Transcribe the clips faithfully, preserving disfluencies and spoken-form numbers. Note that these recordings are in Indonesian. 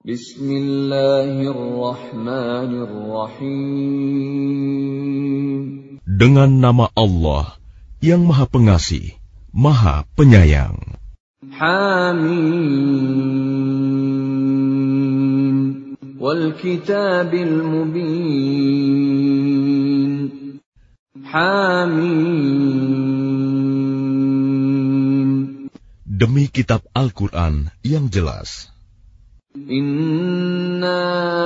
Bismillahirrahmanirrahim. Dengan nama Allah yang Maha Pengasih, Maha Penyayang. Hamim wal kitabil mubin. Hamim. Demi kitab Al-Quran yang jelas. Inna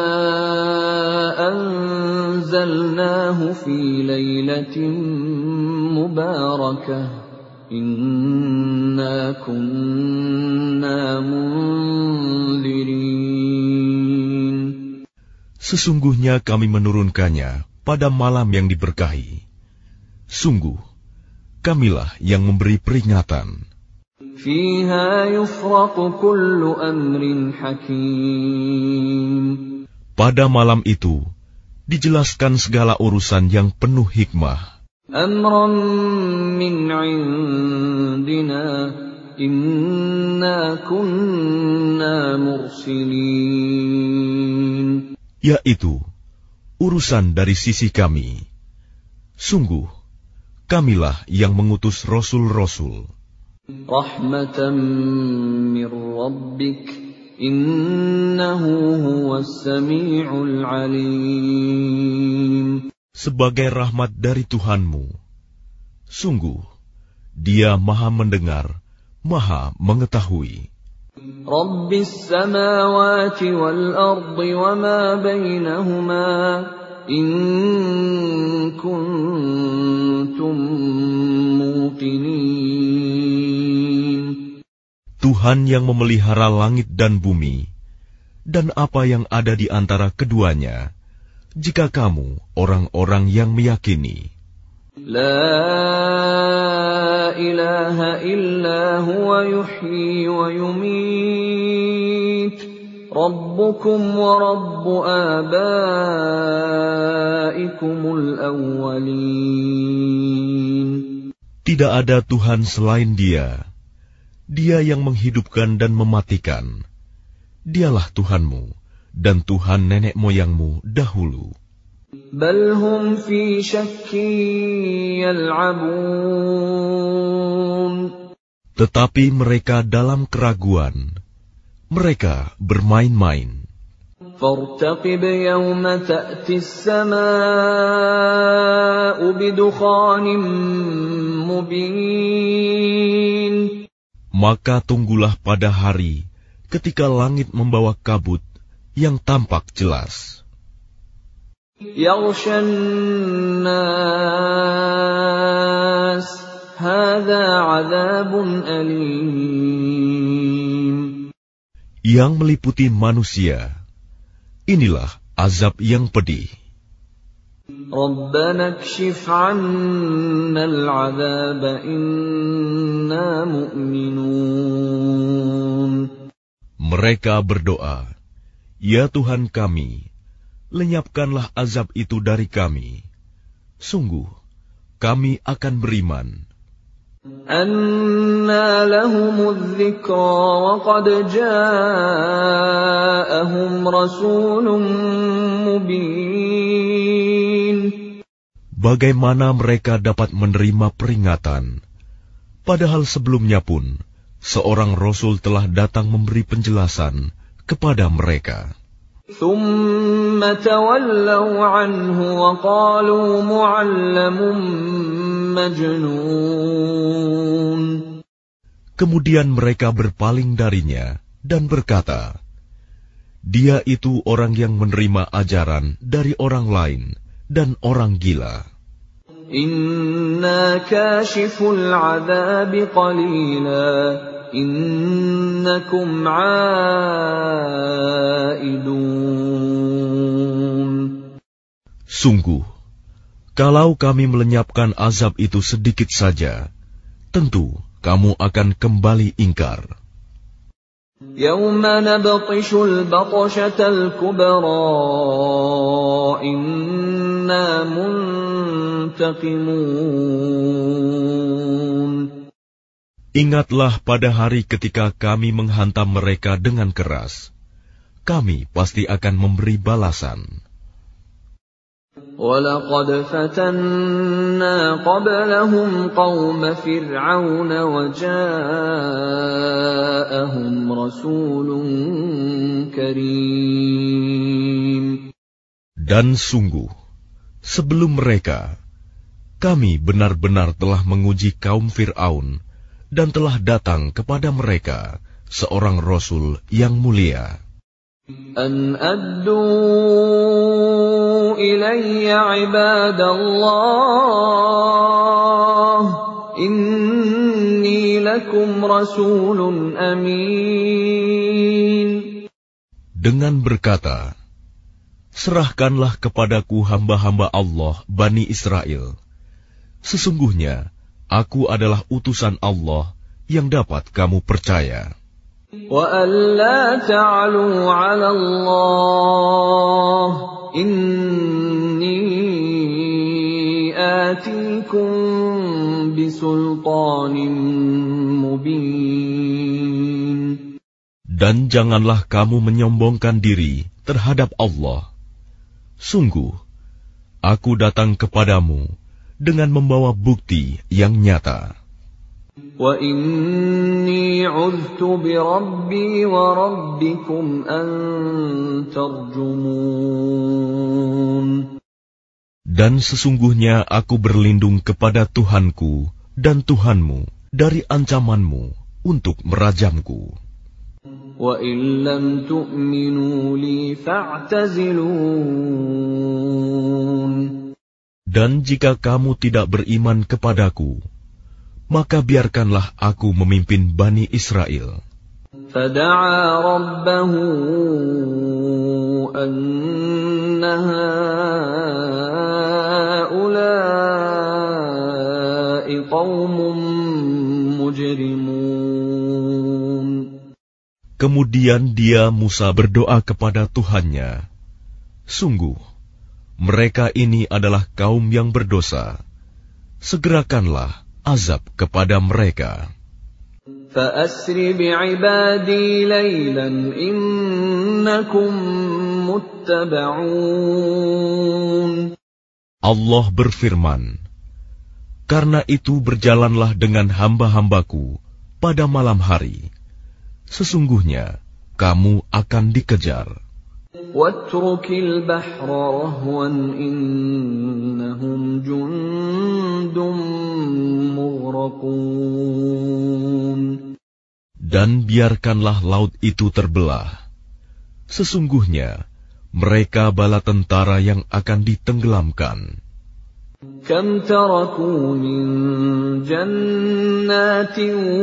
anzalnahu fi lailatin mubarakah. Inna kunna munzirin. Sesungguhnya kami menurunkannya pada malam yang diberkahi. Sungguh, kamilah yang memberi peringatan. Fiha yufraqu kullu amrin hakim. Pada malam itu, dijelaskan segala urusan yang penuh hikmah. Amran min indina, inna kunna mursilin. Yaitu, urusan dari sisi kami. Sungguh, kamilah yang mengutus rasul-rasul. Rahmatan min rabbik, innahu huwas sami'ul alim. Sebagai rahmat dari Tuhanmu, sungguh, Dia Maha Mendengar, Maha Mengetahui. Rabbis samawati wal ardi wa ma bainahuma, in kuntum muqinin. Tuhan yang memelihara langit dan bumi, dan apa yang ada di antara keduanya, jika kamu orang-orang yang meyakini. La ilaha illa huwa yuhyi wa yumit, Rabbukum wa Rabbu abaikumul awwalin. Tidak ada Tuhan selain Dia. Dia yang menghidupkan dan mematikan. Dialah Tuhanmu dan Tuhan nenek moyangmu dahulu. Bal hum fi syakkin yal'abun. Tetapi mereka dalam keraguan. Mereka bermain-main. Fartaqib yawma ta'ti as-samaa'u bidukhanin mubin. Maka tunggulah pada hari ketika langit membawa kabut yang tampak jelas. Yaghshan nas, hadza 'adzabun alim. Yang meliputi manusia, inilah azab yang pedih. Rabbana kshif 'anna al-'adzaba inna mu'minun. Mereka berdoa, Ya Tuhan kami, lenyapkanlah azab itu dari kami. Sungguh, kami akan beriman. Anna lahumudz dzikra wa qad ja'ahum rasulun mubin. Bagaimana mereka dapat menerima peringatan, padahal sebelumnya pun seorang rasul telah datang memberi penjelasan kepada mereka. Thumma tawallaw anhu wa qalu mu'allamun majnun. Kemudian mereka berpaling darinya dan berkata, Dia itu orang yang menerima ajaran dari orang lain dan orang gila. Inna kashiful 'adzabi qalila, innakum 'aidun. Sungguh, kalau kami melenyapkan azab itu sedikit saja, tentu kamu akan kembali ingkar. Yawma nabtishul batshatal kubra, inna muntaqimun. Ingatlah pada hari ketika kami menghantam mereka dengan keras. kami pasti akan memberi balasan. وَلَقَدْ فَتَنَّا قَبْلَهُمْ قَوْمَ فِرْعَوْنَ وَجَاءَهُمْ رَسُولٌ كَرِيمٌ. Dan sungguh, sebelum mereka, kami benar-benar telah menguji kaum Fir'aun, dan telah datang kepada mereka seorang Rasul yang mulia. أَنْ أَدُّوا إِلَيَّ عِبَادَ اللَّهِ إِنِّي لَكُمْ رَسُولٌ أَمِينٌ. Dengan berkata, serahkanlah kepadaku hamba-hamba Allah Bani Israel. Sesungguhnya, aku adalah utusan Allah yang dapat kamu percaya. وَأَلَّا تَعْلُوا عَلَى اللَّهِ إِنِّي آتِيكُم بِسُلْطَانٍ مُبِينٍ. Dan janganlah kamu menyombongkan diri terhadap Allah. Sungguh, aku datang kepadamu dengan membawa bukti yang nyata. وَإِنِّي عُذْتُ بِرَبِّي وَرَبِّكُمْ أَن تَرْجُمُونِ. Dan sesungguhnya aku berlindung kepada Tuhanku dan Tuhanmu dari ancamanmu untuk merajamku. وَإِن لَّمْ تُؤْمِنُوا لِي فَاعْتَزِلُونِ. Dan jika kamu tidak beriman kepadaku, maka biarkanlah aku memimpin Bani Israel. فَدَعَا رَبَّهُ أَنَّ هَٰؤُلَاءِ قَوْمٌ مُجْرِمُونَ. Kemudian dia Musa berdoa kepada Tuhannya, sungguh, mereka ini adalah kaum yang berdosa. Segerakanlah azab kepada mereka. فَأَسْرِ بِعِبَادِي لَيْلًا إِنَّكُمْ مُتَّبَعُونَ. Allah berfirman, karena itu berjalanlah dengan hamba-hambaku pada malam hari. Sesungguhnya kamu akan dikejar. وَاتْرُكِ الْبَحْرَ رَهْوًا إِنَّهُمْ جُندٌ مُغْرَقُونَ. Dan biarkanlah laut itu terbelah. Sesungguhnya mereka bala tentara yang akan ditenggelamkan. كَمْ تَرَكُوا مِنْ جَنَّاتٍ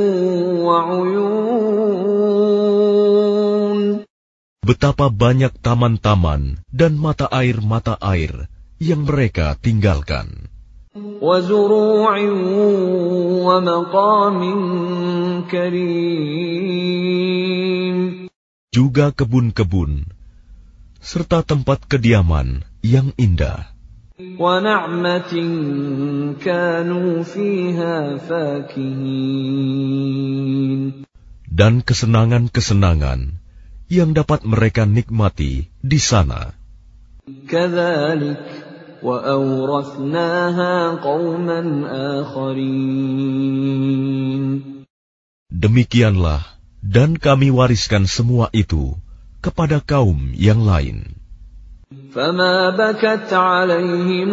وَعُيُونٍ. Betapa banyak taman-taman dan mata air-mata air yang mereka tinggalkan. وَزُرُوعٍ وَمَقَامٍ كَرِيمٍ. Juga kebun-kebun, serta tempat kediaman yang indah. وَنَعْمَةٍ كَانُوا فِيهَا فَاكِهِينَ. Dan kesenangan-kesenangan yang dapat mereka nikmati di sana. كَذَلِكَ وَأَوْرَثْنَاهَا قَوْمًا آخَرِينَ. Demikianlah, dan kami wariskan semua itu kepada kaum yang lain. فَمَا بَكَتْ عَلَيْهِمُ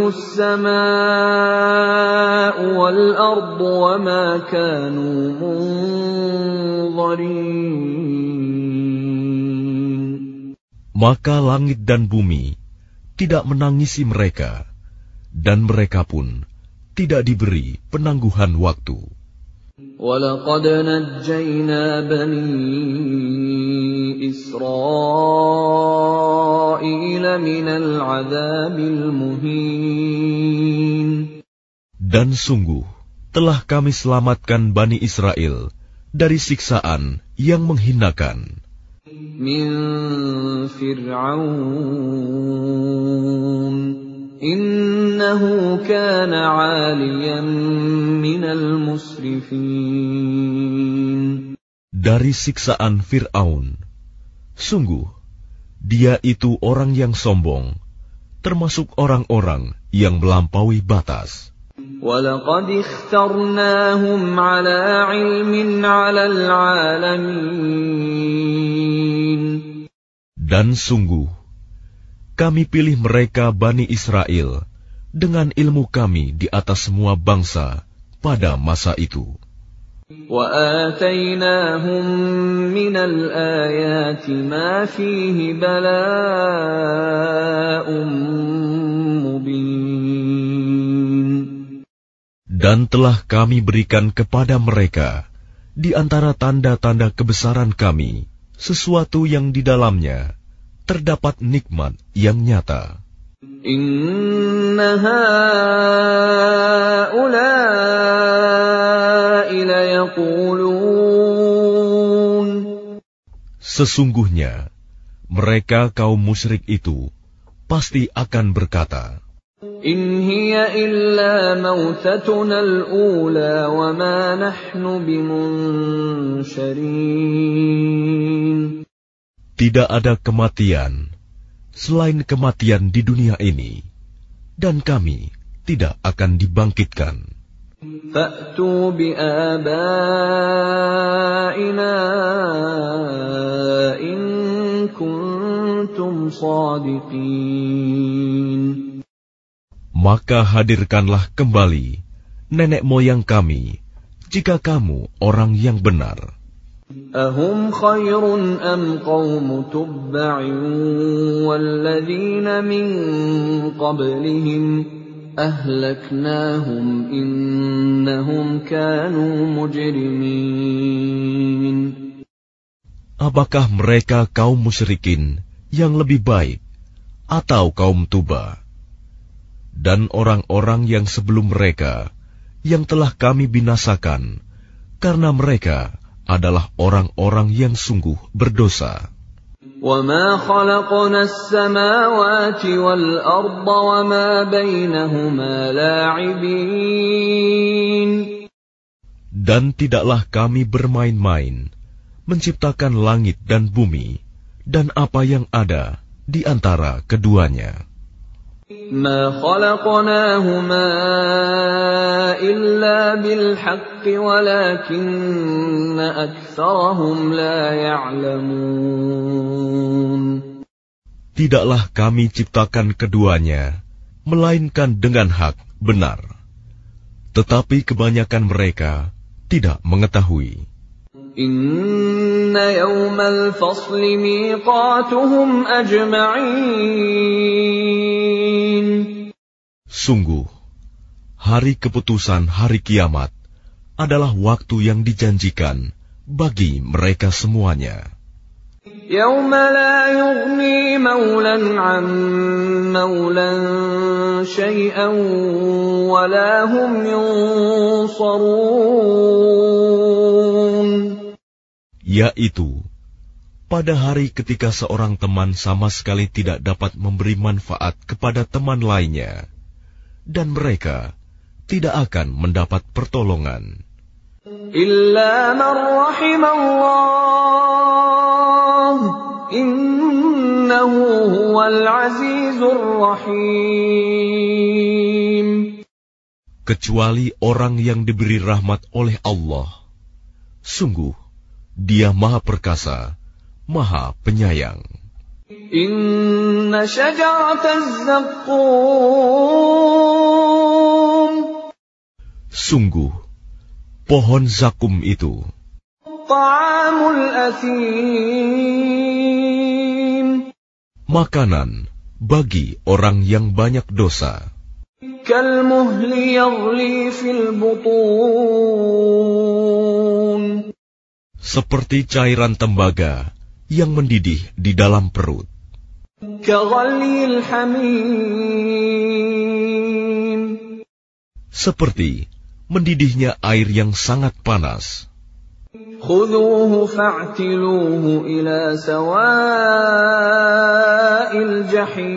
السَّمَاءُ وَالْأَرْضُ وَمَا كَانُوا مُنظَرِينَ. Maka langit dan bumi tidak menangisi mereka, dan mereka pun tidak diberi penangguhan waktu. وَلَقَدْ نَجَّيْنَا بَنِي إِسْرَائِيلَ مِنَ الْعَذَابِ الْمُهِينِ. Dan sungguh telah kami selamatkan Bani Israel dari siksaan yang menghinakan. مِنْ فِرْعَوْنَ إِنَّهُ كَانَ عَالِيًا مِنَ الْمُسْرِفِينَ. Dari siksaan Fir'aun, sungguh Dia itu orang yang sombong, termasuk orang-orang yang melampaui batas. وَلَقَدِ اخْتَرْنَاهُمْ عَلَى عِلْمٍ عَلَى الْعَالَمِينَ. Dan sungguh, kami pilih mereka Bani Israel dengan ilmu kami di atas semua bangsa pada masa itu. وَآتَيْنَاهُمْ مِنَ الْآيَاتِ مَا فِيهِ بَلَاءٌ مُبِينٌ. Dan telah kami berikan kepada mereka di antara tanda-tanda kebesaran kami sesuatu yang di dalamnya terdapat nikmat yang nyata. Inna haula'i layaqulun. Sesungguhnya mereka kaum musyrik itu pasti akan berkata, In hiya illa mautatuna al-ula wa ma nahnu bimunsharin. Tidak ada kematian selain kematian di dunia ini, dan kami tidak akan dibangkitkan. Fa'tu bi'abaina in kuntum shadiqin. Maka hadirkanlah kembali nenek moyang kami, jika kamu orang yang benar. Ahum khairun am qawmu tubba'in walladzina min qablihim ahlaknahum innahum kanu mujrimin. Apakah mereka kaum musyrikin yang lebih baik atau kaum Tuba? Dan orang-orang yang sebelum mereka yang telah kami binasakan, karena mereka adalah orang-orang yang sungguh berdosa. وَمَا خَلَقْنَا السَّمَاوَاتِ وَالْأَرْضَ وَمَا بَيْنَهُمَا لَاعِبِينَ. Dan tidaklah kami bermain-main menciptakan langit dan bumi dan apa yang ada di antara keduanya. ما خلقناهما إلا بالحق ولكن أكثرهم لا يعلمون. Tidaklah kami ciptakan keduanya, melainkan dengan hak benar. Tetapi kebanyakan mereka tidak mengetahui. Inna yawmal fasli miqatuhum ajma'in. Sungguh, hari keputusan hari kiamat adalah waktu yang dijanjikan bagi mereka semuanya. Yawma la yughni maulan 'an maulan syai'an wa la hum yunsarun. Yaitu, pada hari ketika seorang teman sama sekali tidak dapat memberi manfaat kepada teman lainnya, dan mereka tidak akan mendapat pertolongan. Illa man rahimallah, innahu huwal azizur rahim. Kecuali orang yang diberi rahmat oleh Allah. Sungguh, Dia Maha Perkasa, Maha Penyayang. Inna syajarataz zaqqum. Sungguh, pohon zakum itu Ta'amul athim. Makanan bagi orang yang banyak dosa. Kalmuhli yaghli fil butun. Seperti cairan tembaga yang mendidih di dalam perut. Kaghalil hamim. Seperti mendidihnya air yang sangat panas. Khudhuhu fa'tiluhu ila sawa'il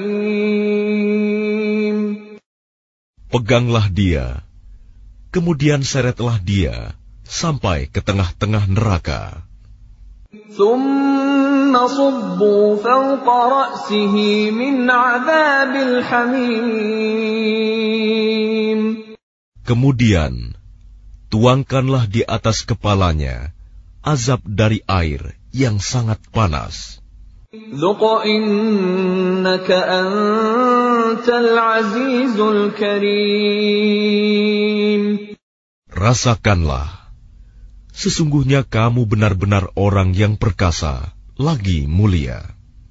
jahim. Peganglah dia, kemudian seretlah dia sampai ke tengah-tengah neraka. Thumma صبوا فوق رأسه من عذاب الحميم. Kemudian tuangkanlah di atas kepalanya azab dari air yang sangat panas. ذُقْ إِنَّكَ أَنْتَ الْعَزِيزُ الْكَرِيمُ. Rasakanlah, sesungguhnya kamu benar-benar orang yang perkasa, lagi mulia.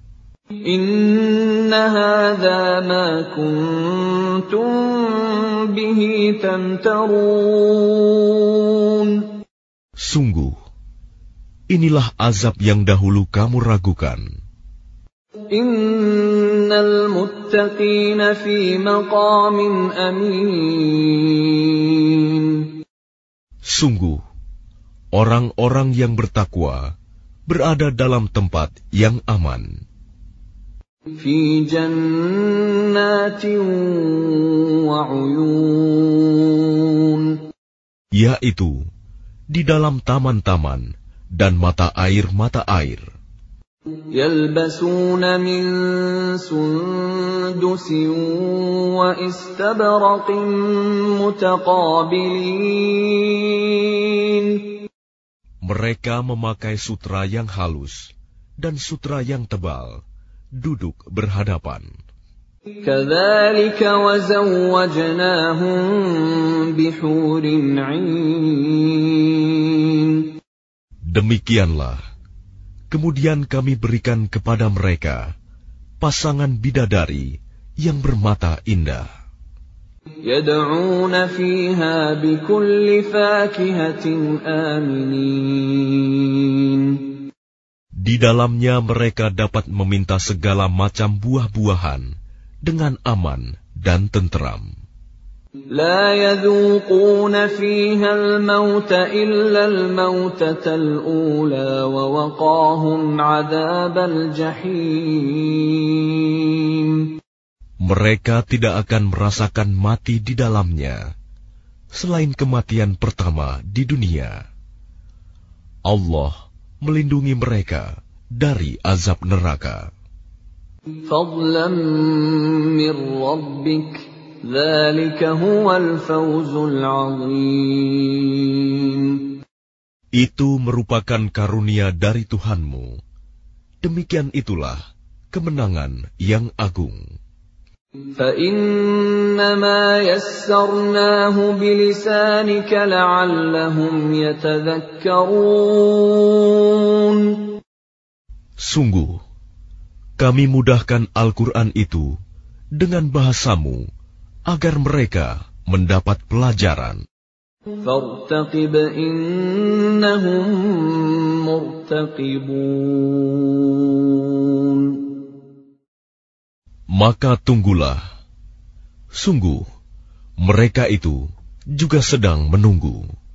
إِنَّ هَذَا مَا كُنْتُمْ بِهِ تَمْتَرُونَ. Sungguh, inilah azab yang dahulu kamu ragukan. Innal muttaqina fi maqamin amin. Sungguh, orang-orang yang bertakwa berada dalam tempat yang aman. Fi jannatin wa uyun. Yaitu di dalam taman-taman dan mata air-mata air. Yalbasuna min sundusin wa istabraqin mutaqabilin. Mereka memakai sutra yang halus dan sutra yang tebal, duduk berhadapan. Kadzalika wa zawwajnahum bihurin 'ain. Demikianlah, kemudian kami berikan kepada mereka pasangan bidadari yang bermata indah. Yad'una fiha bikulli fakihatin aminin. Di dalamnya mereka dapat meminta segala macam buah-buahan dengan aman dan tenteram. لا يذوقون فيها الموت إلا الموتة الأولى ووقاهم عذاب الجحيم. Mereka tidak akan merasakan mati di dalamnya, selain kematian pertama di dunia. Allah melindungi mereka dari azab neraka. فضلا من ربك ذلك هو الفوز العظيم. Itu merupakan karunia dari Tuhanmu. Demikian itulah kemenangan yang agung. فإنما يسرناه بلسانك لعلهم يتذكرون. Sungguh, kami mudahkan Al-Quran itu dengan bahasamu agar mereka mendapat pelajaran. فارتقب إنهم مرتقبون. Maka tunggulah, sungguh mereka itu juga sedang menunggu.